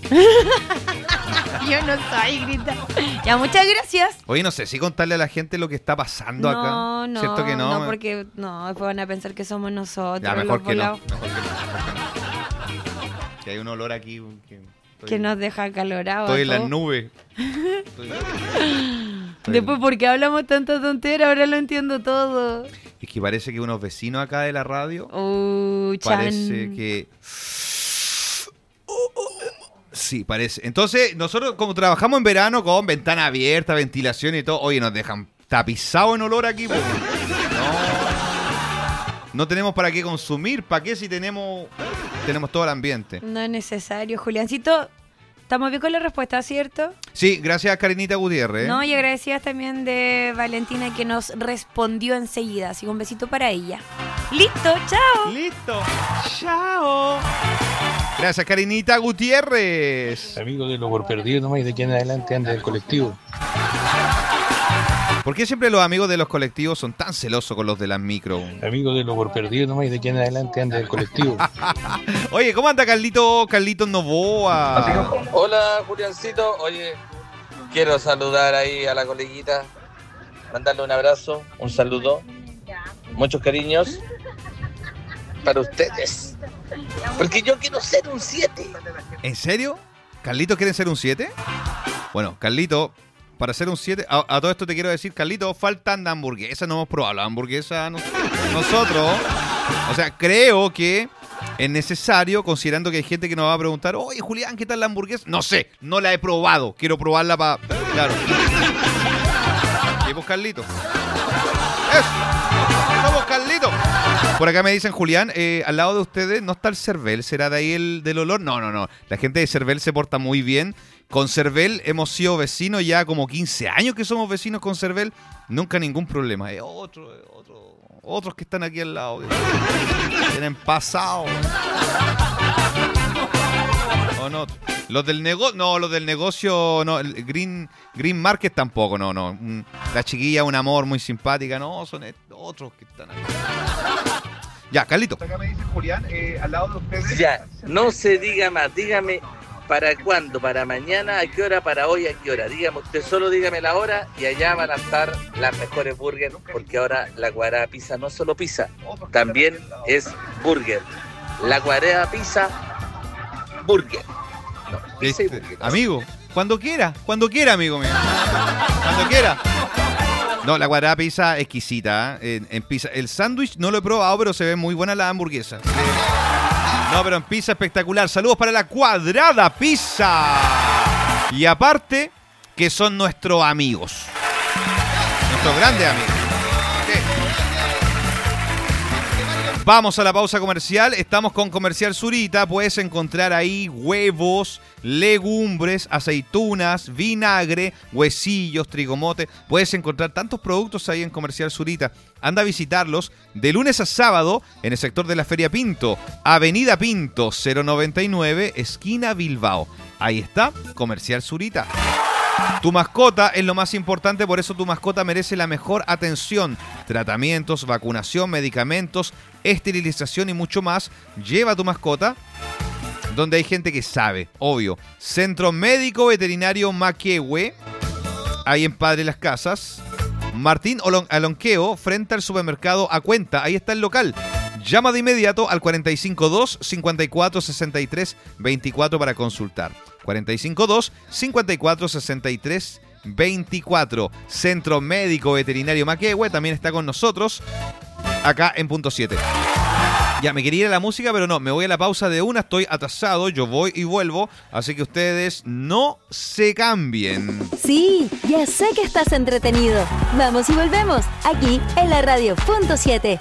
Yo no soy, grita. Ya, muchas gracias. Oye, no sé si contarle a la gente lo que está pasando acá. No, no, ¿Cierto que no? no, porque no, después van a pensar que somos nosotros. Ya, mejor los que no. volados, Mejor que no. Mejor que no. Que hay un olor aquí que, estoy, Que nos deja acalorados. estoy en a las todos. nubes. Estoy- estoy- Después, ¿por qué hablamos tanta tontera? Ahora lo entiendo todo. Es que parece que unos vecinos acá de la radio Uh, chan. parece que... Sí, parece. Entonces, nosotros como trabajamos en verano con ventana abierta, ventilación y todo, oye, nos dejan tapizado en olor aquí. po. No, no tenemos para qué consumir. ¿Para qué si tenemos tenemos todo el ambiente? No es necesario. Juliancito, estamos bien con la respuesta, ¿cierto? Sí, gracias Karinita Gutiérrez. No, y agradecidas también de Valentina que nos respondió enseguida. Así que un besito para ella. Listo, chao. Listo. Chao. Gracias Karinita Gutiérrez. Amigo de lo por perdido nomás y de aquí en adelante anda el colectivo. ¿Por qué siempre los amigos de los colectivos son tan celosos con los de las micro? Amigo de lo por perdido nomás y de aquí en adelante anda el colectivo. Oye, ¿cómo anda Carlito, Carlito Novoa? Hola, Juliancito. Oye, quiero saludar ahí a la coleguita, mandarle un abrazo, un saludo, muchos cariños para ustedes. Porque yo quiero ser un siete. ¿En serio? ¿Carlitos quiere ser un siete? Bueno, Carlito, para ser un siete, a, a todo esto te quiero decir, Carlito, faltan hamburguesas, no hemos probado la hamburguesa nos- nosotros. O sea, creo que es necesario, considerando que hay gente que nos va a preguntar, oye, Julián, ¿qué tal la hamburguesa? No sé, no la he probado, quiero probarla para... Claro. ¿Y pues, Carlito? ¡Eso! ¡Somos Carlito! Por acá me dicen, Julián, eh, al lado de ustedes no está el Cervel, ¿será de ahí el del olor? No, no, no, la gente de Cervel se porta muy bien. Con Cervel hemos sido vecinos ya como quince años que somos vecinos con Cervel, nunca ningún problema. Eh, otro, eh, otro, otros que están aquí al lado, que tienen pasado. ¿O no? Los del negocio, no, los del negocio, no, el Green, Green Market tampoco, no, no. Mm, La chiquilla, un amor muy simpática, no, son est- otros que están aquí. Ya, Carlito. Acá me dice Julián, eh, al lado de ustedes. Ya, no se diga más, dígame para cuándo, para mañana, a qué hora, para hoy, a qué hora. Dígame usted, solo dígame la hora y allá van a estar las mejores burgers, porque ahora la Guará Pizza no es solo pizza, también es burger. La Guará Pizza, burger. No, pizza y Este, burger. amigo, cuando quiera, cuando quiera, amigo mío. Cuando quiera. No, la Guará Pizza exquisita, ¿eh? En, en pizza. El sándwich no lo he probado, pero se ve muy buena la hamburguesa. No, pero en pizza espectacular. Saludos para la Cuadrada Pizza. Y aparte, que son nuestros amigos. Nuestros grandes amigos. Vamos a la pausa comercial. Estamos con Comercial Zurita. Puedes encontrar ahí huevos, legumbres, aceitunas, vinagre, huesillos, trigomote. Puedes encontrar tantos productos ahí en Comercial Zurita. Anda a visitarlos de lunes a sábado en el sector de la Feria Pinto. Avenida Pinto, cero noventa y nueve, esquina Bilbao. Ahí está, Comercial Zurita. Tu mascota es lo más importante, por eso tu mascota merece la mejor atención. Tratamientos, vacunación, medicamentos, esterilización y mucho más. Lleva a tu mascota donde hay gente que sabe, obvio. Centro Médico Veterinario Maquehue, ahí en Padre Las Casas. Martín Alonqueo, frente al supermercado A Cuenta, ahí está el local. Llama de inmediato al cuatro cinco dos, cinco cuatro, seis tres dos cuatro para consultar. cuatro cinco dos, cinco cuatro, seis tres dos cuatro. Centro Médico Veterinario Maquehue también está con nosotros acá en Punto siete. Ya, me quería ir a la música, pero no, me voy a la pausa de una, estoy atrasado, yo voy y vuelvo, así que ustedes no se cambien. Sí, ya sé que estás entretenido. Vamos y volvemos, aquí en la radio Punto siete.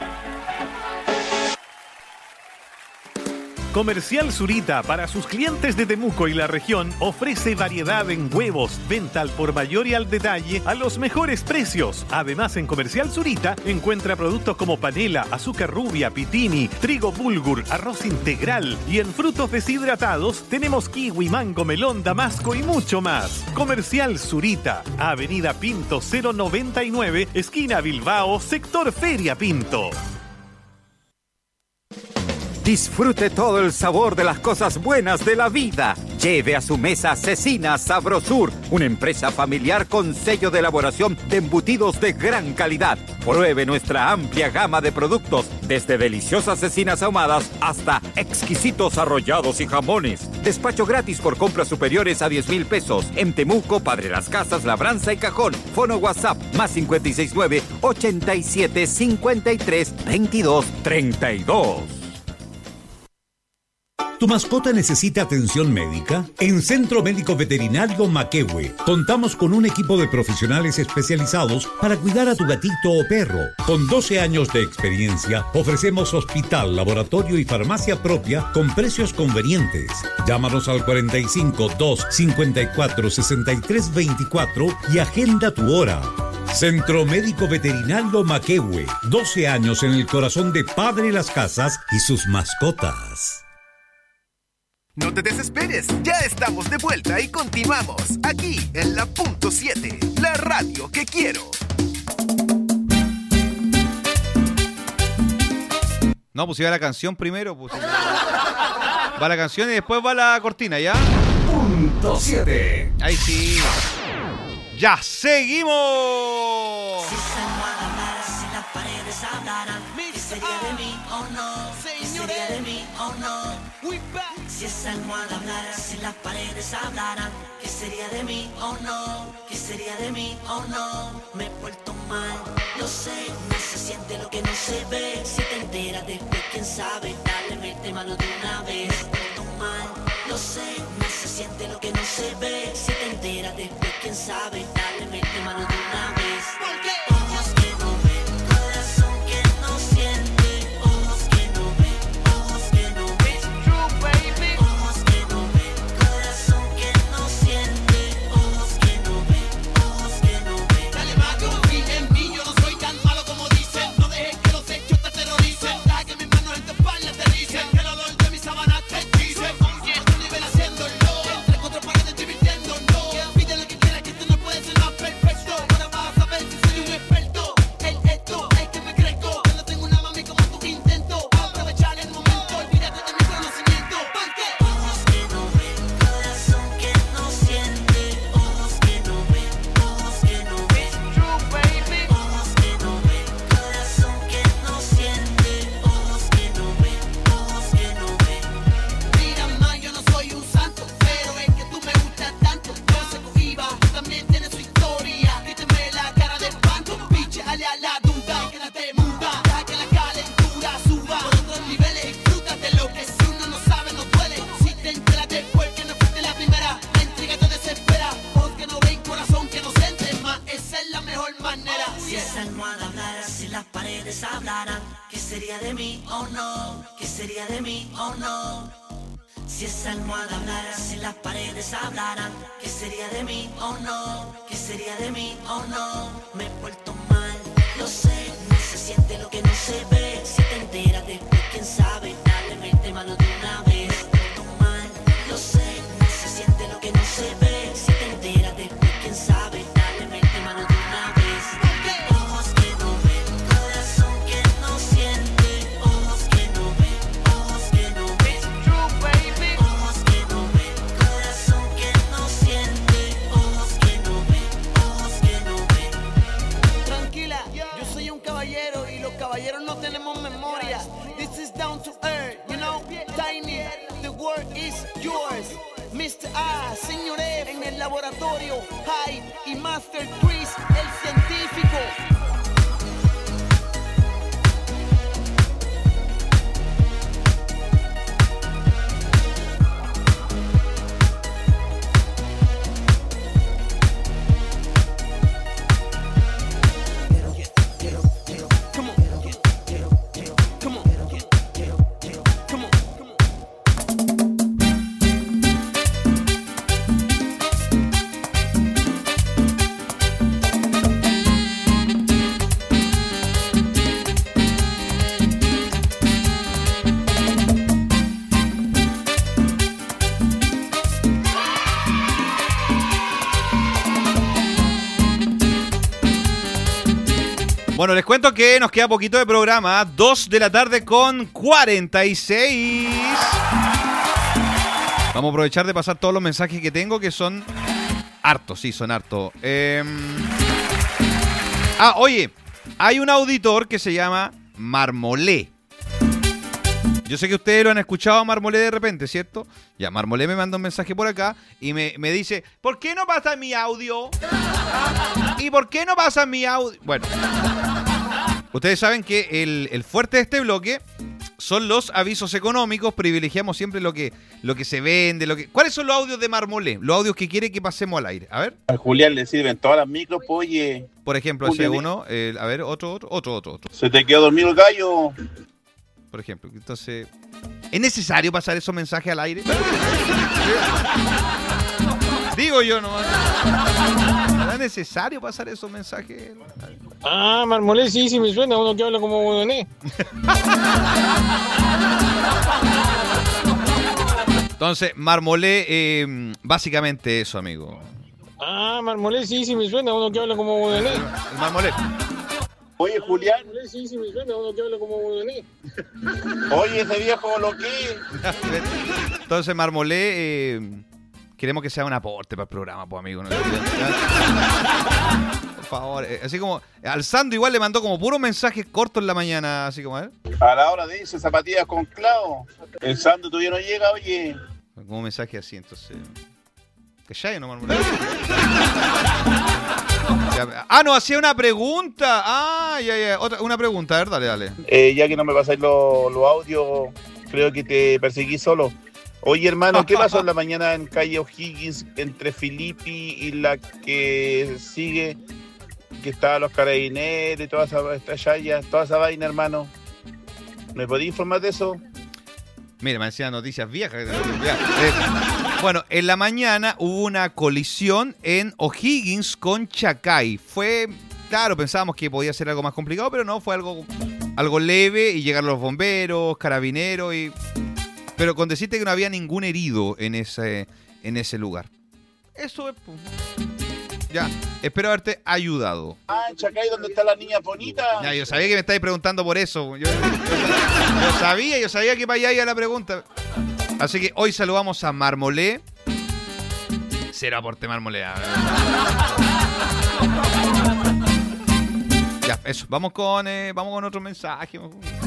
Comercial Zurita, para sus clientes de Temuco y la región, ofrece variedad en huevos, venta al por mayor y al detalle a los mejores precios. Además, en Comercial Zurita encuentra productos como panela, azúcar rubia, pitini, trigo bulgur, arroz integral, y en frutos deshidratados tenemos kiwi, mango, melón, damasco y mucho más. Comercial Zurita, Avenida Pinto cero noventa y nueve, esquina Bilbao, sector Feria Pinto. Disfrute todo el sabor de las cosas buenas de la vida. Lleve a su mesa Cecina Sabrosur, una empresa familiar con sello de elaboración de embutidos de gran calidad. Pruebe nuestra amplia gama de productos, desde deliciosas cecinas ahumadas hasta exquisitos arrollados y jamones. Despacho gratis por compras superiores a diez mil pesos. En Temuco, Padre Las Casas, Labranza y Cajón. Fono WhatsApp más cinco seis nueve, ochenta y siete, cincuenta y tres, veintidós, treinta y dos. ¿Tu mascota necesita atención médica? En Centro Médico Veterinario Maquehue contamos con un equipo de profesionales especializados para cuidar a tu gatito o perro. Con doce años de experiencia, ofrecemos hospital, laboratorio y farmacia propia con precios convenientes. Llámanos al cuatro cinco dos, cinco cuatro, seis tres dos cuatro y agenda tu hora. Centro Médico Veterinario Maquehue, doce años en el corazón de Padre Las Casas y sus mascotas. No te desesperes, ya estamos de vuelta y continuamos aquí en la Punto siete, la radio que quiero. No, pues iba la canción primero. Pues. Va la canción y después va la cortina, ¿ya? Punto siete. Ahí sí. ¡Ya seguimos! Si se muevan si las paredes hablaran, ¿qué sería de mí o no? ¿Qué sería de mí o no? Si esa almohada hablara, si las paredes hablaran, ¿qué sería de mí o no? ¿Qué sería de mí o no? Me he vuelto mal, lo sé, no se siente lo que no se ve. Si te enteras después, quién sabe, dale, mete mano de una vez. Me he vuelto mal, lo sé, no se siente lo que no se ve. Si te enteras después, quién sabe, dale, mete mano de una vez. Porque ojos que no ven, corazón que no siente, ojos que no ven, ojos que no ven. True, baby. Ojos que no ven, corazón que no siente, ojos que no ven, ojos que no ven. Dale más, yo confío en mí, yo no soy tan malo como dicen. No dejes que los hechos te terroricen. Deja que mis manos en tu espalda te dicen que el olor de mis sábanas te dice. Oye, un nivel haciéndolo, entre cuatro paredes divirtiendo, no. Pide lo que quieras, que esto no puede ser más perfecto. Ahora vas a ver si soy un experto. El esto es que me crezco. Yo no tengo una mami como tú intento. Aprovechar el momento, olvídate de mi conocimiento. Porque ojos que no ven, corazón que no siente, ojos que no ven, ojos que no ven. True, baby. Ojos que no ven, corazón que no siente, ojos que no ven, ojos que no ven. Mira, ma, yo no soy un santo, pero es que tú me gustas tanto. Yo sé que iba, también tiene su historia. Quítame la cara de espanto, pinche, ale a la duda. Quédate muda, deja que la calentura suba. Por otros niveles, disfrútate lo que si uno no sabe, no duele. Si te enteras después que no fuiste la primera, la intriga te desespera. Ojos que no ven, corazón que no siente, más esa es la mejor manera. Si esa almohada hablara, si las paredes hablaran, ¿qué sería de mí, oh no? ¿Qué sería de mí, oh no? Si esa almohada hablara, si las paredes hablaran, ¿qué sería de mí, oh no? ¿Qué sería de mí, oh no? Me he vuelto mal, lo sé, no se siente lo que no se ve. Si te enteras después, quién sabe, dale, mete mano de una vez. Me he vuelto mal, lo sé, no se siente lo que no se ve. Si te enteras después, quién sabe, dale, mete mano de una vez. Ojos que no ven, corazón que no siente. Ojos que no ven, ojos que no ven. Ojos que no ven, corazón que no siente. Ojos que no ven, ojos que no ven. Tranquila, yo soy un caballero y los caballeros no tenemos memoria. This is down to earth, you know, Tiny, the world is yours. mister A, señor F, en el laboratorio, Hyde y Master Chris, el científico. Bueno, les cuento que nos queda poquito de programa. dos de la tarde con cuarenta y seis. Vamos a aprovechar de pasar todos los mensajes que tengo, que son hartos, sí, son hartos. Eh... Ah, oye, hay un auditor que se llama Marmolé. Yo sé que ustedes lo han escuchado a Marmolé de repente, ¿cierto? Ya, Marmolé me manda un mensaje por acá y me, me dice, ¿por qué no pasa mi audio? ¿Y por qué no pasa mi audio? Bueno, ustedes saben que el, el fuerte de este bloque son los avisos económicos. Privilegiamos siempre lo que, lo que se vende. Lo que... ¿Cuáles son los audios de Marmolé? Los audios que quiere que pasemos al aire. A ver. A Julián le sirven todas las micros, pues, oye. Por ejemplo, Julián, ese uno. Eh, a ver, otro, otro, otro, otro, otro. Se te quedó dormido el gallo. Por ejemplo, entonces, ¿es necesario pasar esos mensajes al aire? Digo yo, ¿no? ¿Es necesario pasar esos mensajes? Ah, Marmolé, sí, sí me suena, uno que habla como bodoné. Entonces, Marmolé, eh, básicamente eso, amigo. Ah, Marmolé, sí, sí me suena, uno que habla como bodoné. El Marmolé. Oye, Julián. Sí, sí me suena, uno que habla como bodoné. Oye, ese viejo lo que. Entonces, Marmolé, eh, queremos que sea un aporte para el programa, pues, amigo. ¿No? Por favor, eh, así como, al Sando igual le mandó como puros mensajes cortos en la mañana, así como, a ver. A la hora de irse, zapatillas con clavo. El Sando todavía no llega, oye. Como un mensaje así, entonces. Que ya no, Marmolé. Ah, no, hacía una pregunta. Ah, ya, ya. Otra, una pregunta, a ver, dale, dale. Eh, ya que no me pasáis los lo audios, creo que te perseguí solo. Oye, hermano, ¿qué pasó en la mañana en calle O'Higgins entre Filippi y la que sigue? Que estaban los carabineros y toda esa estrellalla, toda esa vaina, hermano. ¿Me podías informar de eso? Mira, me decían noticias viejas. Eh, bueno, en la mañana hubo una colisión en O'Higgins con Chacay. Fue, claro, pensábamos que podía ser algo más complicado, pero no, fue algo, algo leve y llegaron los bomberos, carabineros y... Pero con decirte que no había ningún herido en ese, en ese lugar. Eso es... Ya, espero haberte ayudado. Ah, en Chacay, ¿dónde está la niña bonita? Ya, yo sabía que me estáis preguntando por eso. Yo, yo, yo sabía, yo sabía que para allá iba la pregunta. Así que hoy saludamos a Marmolé. Cero aporte, Marmolé. Ya, eso. Vamos con, eh, vamos con otro mensaje.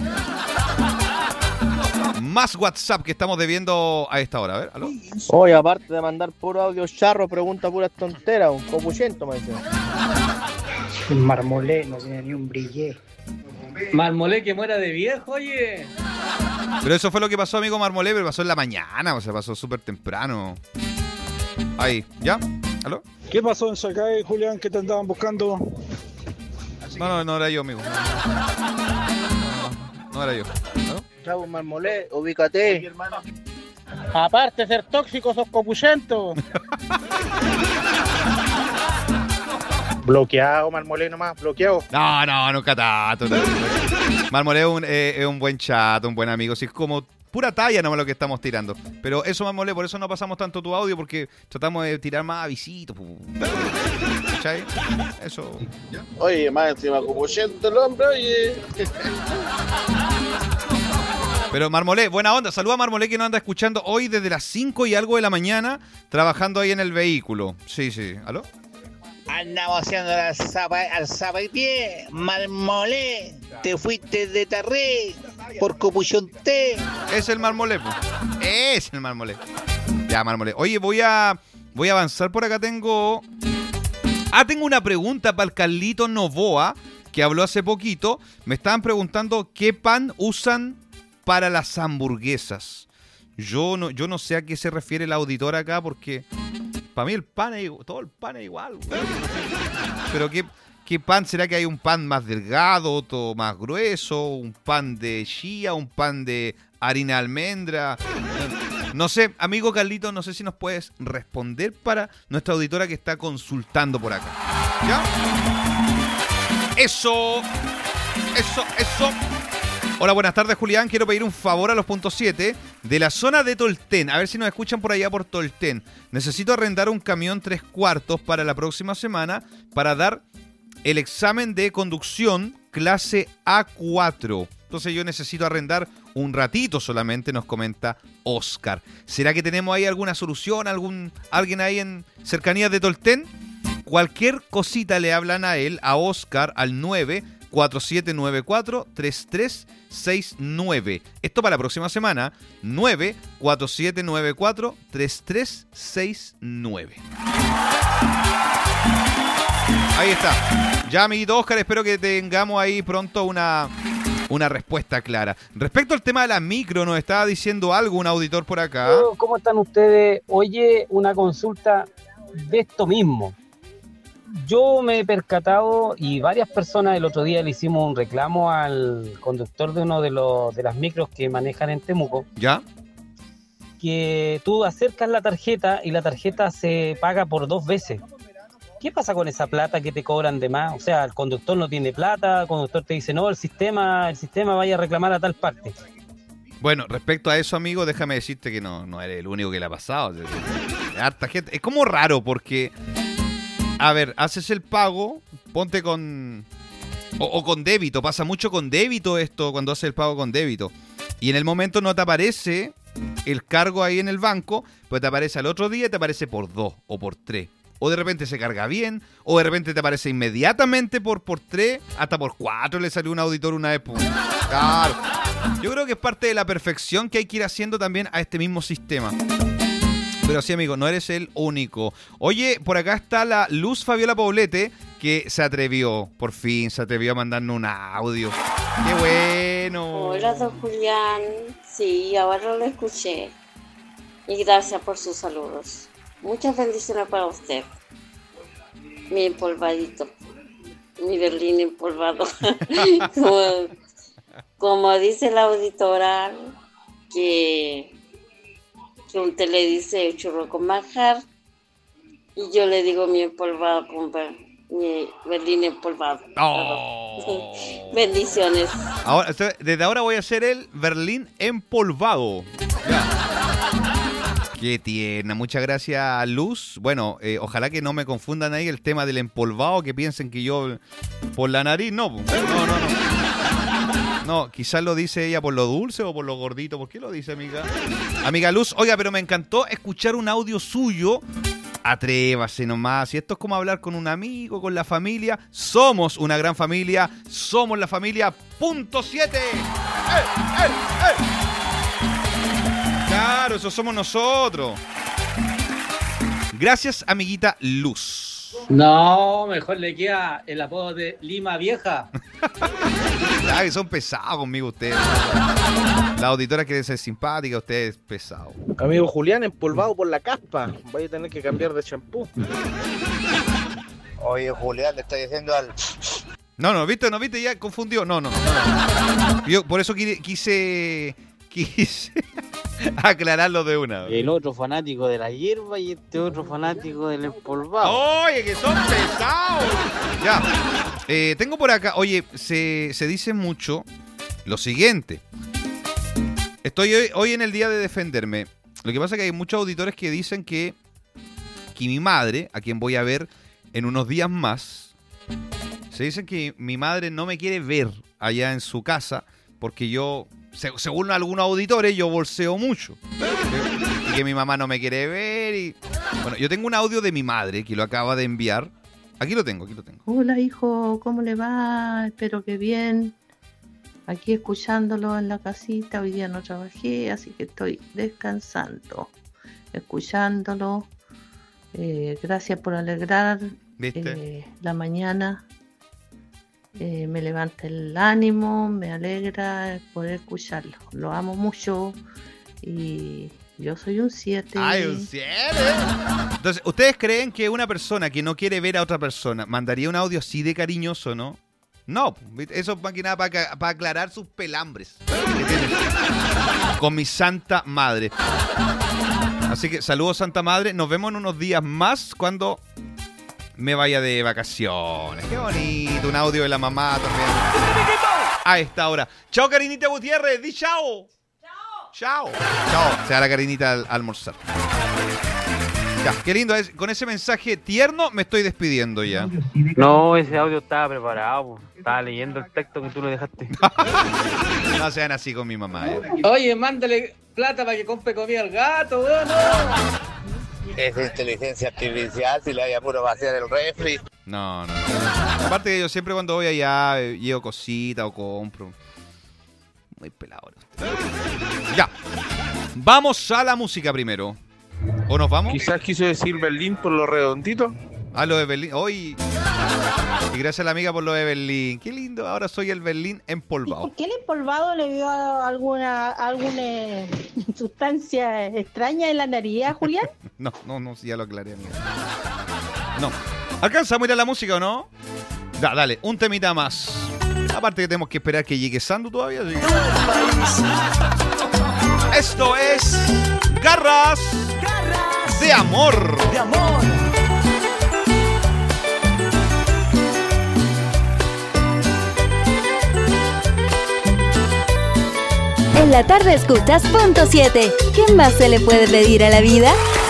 Más WhatsApp que estamos debiendo a esta hora. A ver, ¿aló? Oye, aparte de mandar puro audio charro, pregunta puras tonteras, un copuchento, me dice. Marmolé no tiene ni un brillé. Marmolé que muera de viejo, oye. Pero eso fue lo que pasó, amigo Marmolé, pero pasó en la mañana, o sea, pasó súper temprano. Ahí, ¿ya? ¿Aló? ¿Qué pasó en Chacay, Julián, que te andaban buscando? No, no, no era yo, amigo. No, no era yo. ¿No? Chavo Marmolé, ubícate. Aparte de ser tóxico, sos copuchento. Bloqueado, Marmolé nomás, bloqueado. No, no, nunca tanto. Marmolé es un, eh, es un buen chato, un buen amigo. Sí, es como pura talla nomás lo que estamos tirando. Pero eso, Marmolé, por eso no pasamos tanto tu audio, porque tratamos de tirar más avisitos. ¿Cachai? Eso. ¿Ya? Oye, más encima copuchento el hombre, oye. Pero Marmolé, buena onda. Saluda a Marmolé que nos anda escuchando hoy desde las cinco y algo de la mañana, trabajando ahí en el vehículo. Sí, sí. ¿Aló? Andamos haciendo la zapa, al zapapié, Marmolé, te fuiste de Tarré por copuchonté. Es el Marmolé, po. Es el Marmolé. Ya, Marmolé. Oye, voy a voy a avanzar por acá. Tengo... Ah, tengo una pregunta para el Carlito Novoa, que habló hace poquito. Me estaban preguntando qué pan usan para las hamburguesas. Yo no, yo no sé a qué se refiere el auditor acá, porque... Para mí el pan es igual, todo el pan es igual. Güey. Pero ¿qué, ¿qué pan? ¿Será que hay un pan más delgado, otro más grueso? ¿Un pan de chía? ¿Un pan de harina de almendra? No sé, amigo Carlito, no sé si nos puedes responder para nuestra auditora que está consultando por acá. ¿Ya? Eso, eso, eso. Hola, buenas tardes, Julián. Quiero pedir un favor a los puntos siete de la zona de Tolten. A ver si nos escuchan por allá por Tolten. Necesito arrendar un camión tres cuartos para la próxima semana para dar el examen de conducción clase A cuatro. Entonces yo necesito arrendar un ratito solamente, nos comenta Oscar. ¿Será que tenemos ahí alguna solución? ¿Algún alguien ahí en cercanías de Tolten? Cualquier cosita le hablan a él, a Oscar, al nueve cuatro siete nueve cuatro tres tres seis nueve. Esto para la próxima semana. nueve cuatro siete nueve cuatro tres tres seis nueve. Ahí está. Ya, amiguito Oscar, espero que tengamos ahí pronto una, una respuesta clara. Respecto al tema de la micro, nos estaba diciendo algo un auditor por acá. ¿Cómo están ustedes? Oye, una consulta de esto mismo. Yo me he percatado, y varias personas el otro día le hicimos un reclamo al conductor de uno de los de las micros que manejan en Temuco. ¿Ya? Que tú acercas la tarjeta y la tarjeta se paga por dos veces. ¿Qué pasa con esa plata que te cobran de más? O sea, el conductor no tiene plata, el conductor te dice, no, el sistema, el sistema vaya a reclamar a tal parte. Bueno, respecto a eso, amigo, déjame decirte que no, no eres el único que le ha pasado. Harta gente. Es como raro porque... A ver, haces el pago, ponte con... O, o con débito, pasa mucho con débito esto cuando haces el pago con débito. Y en el momento no te aparece el cargo ahí en el banco, pero te aparece al otro día y te aparece por dos o por tres. O de repente se carga bien, o de repente te aparece inmediatamente por, por tres, hasta por cuatro le salió un auditor una vez. Por... Claro. Yo creo que es parte de la perfección que hay que ir haciendo también a este mismo sistema. Pero sí, amigo, no eres el único. Oye, por acá está la Luz Fabiola Poblete, que se atrevió, por fin, se atrevió a mandarnos un audio. ¡Qué bueno! Hola, don Julián. Sí, ahora lo escuché. Y gracias por sus saludos. Muchas bendiciones para usted. Mi empolvadito. Mi Berlín empolvado. como, como dice la auditora, que... que usted le dice churro con manjar y yo le digo mi empolvado con mi Berlín empolvado. Oh. Bendiciones. Ahora, desde ahora voy a hacer el Berlín empolvado. Ya. Qué tierna, muchas gracias, Luz. Bueno, eh, ojalá que no me confundan ahí el tema del empolvado, que piensen que yo por la nariz, no, no, no, no. No, quizás lo dice ella por lo dulce o por lo gordito. ¿Por qué lo dice, amiga? Amiga Luz, oiga, pero me encantó escuchar un audio suyo. Atrévase nomás. Y esto es como hablar con un amigo, con la familia. Somos una gran familia. Somos la familia punto siete. ¡Eh, eh, eh! Claro, eso somos nosotros. Gracias, amiguita Luz. No, mejor le queda el apodo de Lima Vieja. Ay, son pesados conmigo ustedes. La auditora quiere ser simpática, usted es pesado. Amigo Julián, empolvado por la caspa. Vaya a tener que cambiar de champú. Oye, Julián, le está diciendo al No, no, ¿viste? ¿No viste? Ya confundió. No, no, no. Yo por eso quise... quise, quise aclararlo de una vez. El otro fanático de la hierba y este otro fanático del empolvado. Oye, que son pesados. Ya. Eh, tengo por acá, oye, se, se dice mucho lo siguiente. Estoy hoy, hoy en el día de defenderme. Lo que pasa es que hay muchos auditores que dicen que, que mi madre, a quien voy a ver en unos días más, se dicen que mi madre no me quiere ver allá en su casa porque yo, según algunos auditores, yo bolseo mucho. Y que mi mamá no me quiere ver. Y... Bueno, yo tengo un audio de mi madre que lo acaba de enviar. Aquí lo tengo, aquí lo tengo. Hola hijo, ¿cómo le va? Espero que bien. Aquí escuchándolo en la casita. Hoy día no trabajé, así que estoy descansando, escuchándolo. Eh, gracias por alegrar eh, la mañana. Eh, me levanta el ánimo, me alegra poder escucharlo. Lo amo mucho y yo soy un siete. ¡Ay, un siete! Entonces, ¿ustedes creen que una persona que no quiere ver a otra persona mandaría un audio así de cariñoso, no? No, eso es más que nada para, para aclarar sus pelambres. Con mi santa madre. Así que saludos, Santa Madre. Nos vemos en unos días más cuando me vaya de vacaciones. Qué bonito, un audio de la mamá también. A esta hora. Chao, Karinita Gutiérrez. Di chao. Chao. Chao. Chao. Se da la Karinita al almorzar. Ya, qué lindo. Es. Con ese mensaje tierno me estoy despidiendo ya. No, ese audio estaba preparado. Po. Estaba leyendo el texto que tú le dejaste. No sean así con mi mamá. Eh. Oye, mándale plata para que compre comida al gato, weón. Es inteligencia artificial, si le hay puro vaciar el refri. No, no, no. Aparte que yo siempre cuando voy allá eh, llevo cositas o compro. Muy pelado. Ya. Vamos a la música primero. ¿O nos vamos? Quizás quiso decir Berlín por lo redondito. Ah, lo de Berlín. Hoy. Y gracias a la amiga por lo de Berlín. Qué lindo. Ahora soy el Berlín empolvado. ¿Por qué el empolvado le dio alguna alguna sustancia extraña en la nariz a Julián? No, no, no, sí, ya lo aclaré, amiga. No. ¿Alcanzamos a ir a la música o no? Da, dale, un temita más. Aparte que tenemos que esperar que llegue Sandu todavía. ¿Sí? Esto es Garras, Garras de Amor. De amor. En la tarde escuchas punto siete. ¿Qué más se le puede pedir a la vida?